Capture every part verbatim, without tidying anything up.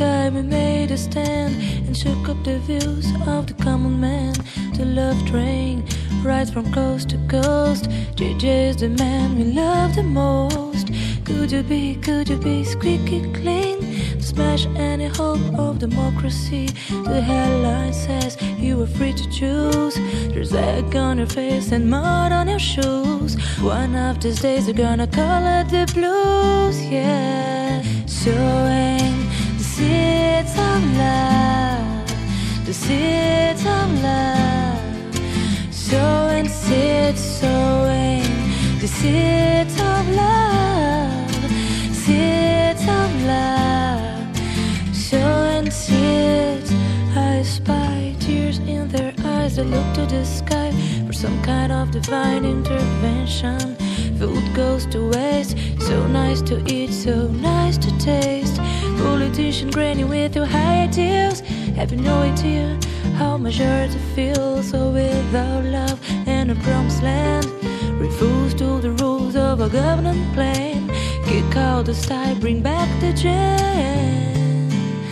time we made a stand and shook up the views of the common man. The love train rides from coast to coast. J J's the man we love the most. Could you be, could you be squeaky clean to smash any hope of democracy? The headline says you were free to choose. There's egg on your face and mud on your shoes. One of these days you're gonna call it the blues, yeah. Sowing the seeds of love, the seeds of love. Sowing seeds, sowing the seeds of love, seeds of love. Sowing seeds, I spy tears in their eyes. They look to the sky for some kind of divine intervention. Food goes to waste, so nice to eat, so nice to taste. Politician granny with your high ideals, have no idea how much earth it feels. So without love and a promised land, refuse to the rules of a government plan. Kick out the style, bring back the gem.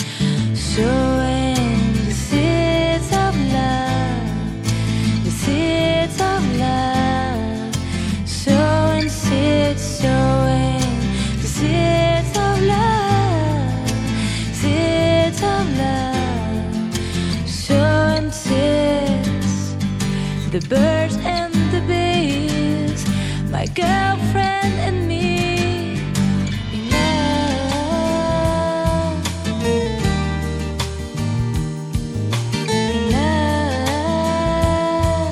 Sowing the seeds of love, the seeds of love. Sowing seeds, sowing the seeds of love, seeds of love. Sowing seeds, the birds and the bees, my girlfriend and me, in love, in love.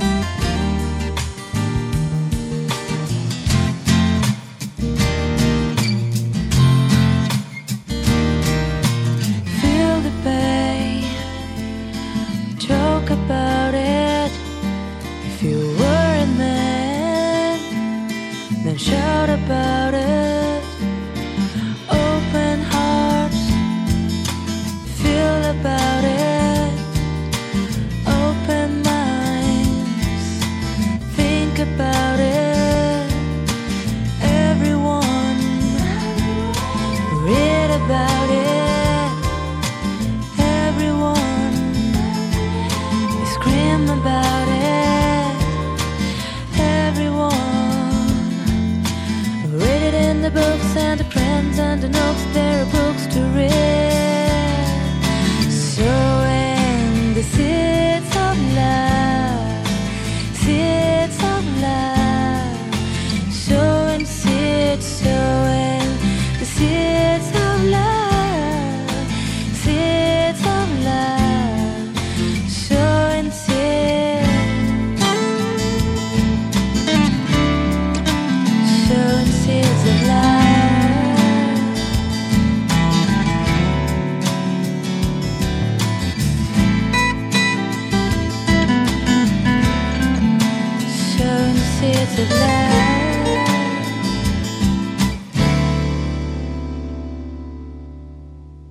Feel the pain, joke about it. If you were a man, then shout about it. Open hearts, feel about it. Open minds, think about it. Everyone, read about it. Everyone, scream about it. Everyone, read it in the books and the trends and the notes. There are books to read. Sowing the seeds of love, seeds of love. Sowing seeds, sowing the seeds of love, seeds of love. Sowing seeds, sowing seeds of love. Sowing seeds of love.